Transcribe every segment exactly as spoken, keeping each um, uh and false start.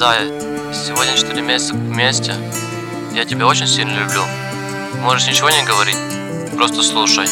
Зая, сегодня четыре месяца вместе. Я тебя очень сильно люблю. Можешь ничего не говорить, просто слушай.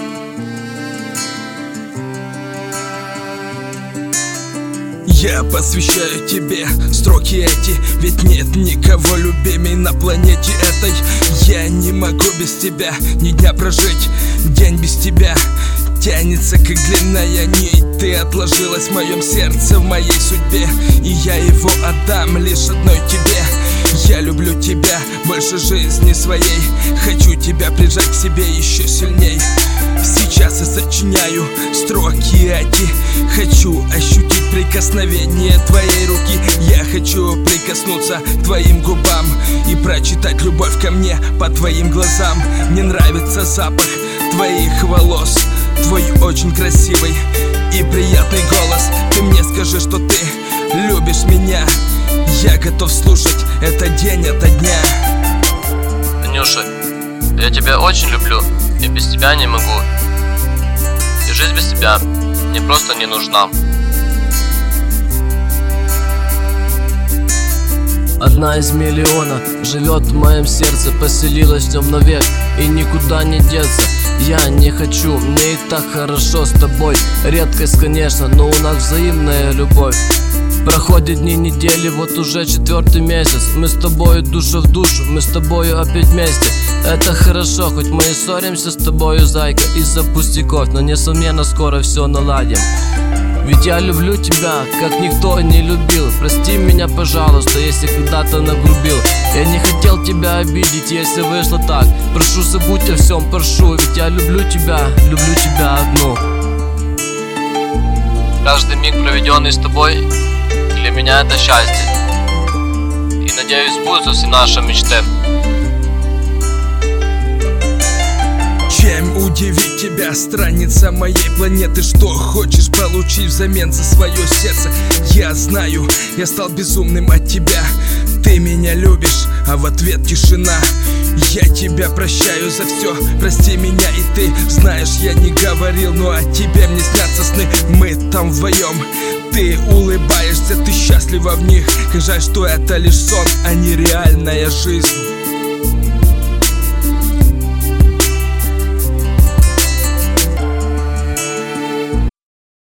Я посвящаю тебе строки эти, ведь нет никого любимей на планете этой. Я не могу без тебя ни дня прожить, день без тебя тянется как длинная нить. Ты отложилась в моем сердце, в моей судьбе, и я его отдам лишь одной тебе. Я люблю тебя больше жизни своей, хочу тебя прижать к себе еще сильней. Сейчас я сочиняю строки эти, хочу ощутить прикосновение твоей руки. Я хочу прикоснуться к твоим губам и прочитать любовь ко мне по твоим глазам. Мне нравится запах твоих волос, твой очень красивый и приятный голос. Ты мне скажи, что ты любишь меня, я готов слушать это день ото дня. Танюша, я тебя очень люблю и без тебя не могу. И жизнь без тебя мне просто не нужна. Одна из миллиона живет в моем сердце, поселилась в нем навек и никуда не деться. Я не хочу, мне и так хорошо с тобой. Редкость, конечно, но у нас взаимная любовь. Проходят дни, недели, вот уже четвертый месяц. Мы с тобою душа в душу, мы с тобою опять вместе. Это хорошо, хоть мы и ссоримся с тобою, зайка, из-за пустяков, но несомненно скоро все наладим. Ведь я люблю тебя, как никто не любил. Прости меня, пожалуйста, если когда-то нагрубил. Я не хотел тебя обидеть, если вышло так. Прошу, забудь о всем, прошу, ведь я люблю тебя, люблю тебя одну. Каждый миг, проведенный с тобой, для меня это счастье. И надеюсь, сбудутся все наши мечты. Чем удивить тебя, страница моей планеты? Что хочешь получить взамен за свое сердце? Я знаю, я стал безумным от тебя. Ты меня любишь, а в ответ тишина. Я тебя прощаю за все, прости меня и ты. Знаешь, я не говорил, но о тебе мне снятся сны. Мы там вдвоем, ты улыбаешься, ты счастлива в них. Как жаль, что это лишь сон, а не реальная жизнь.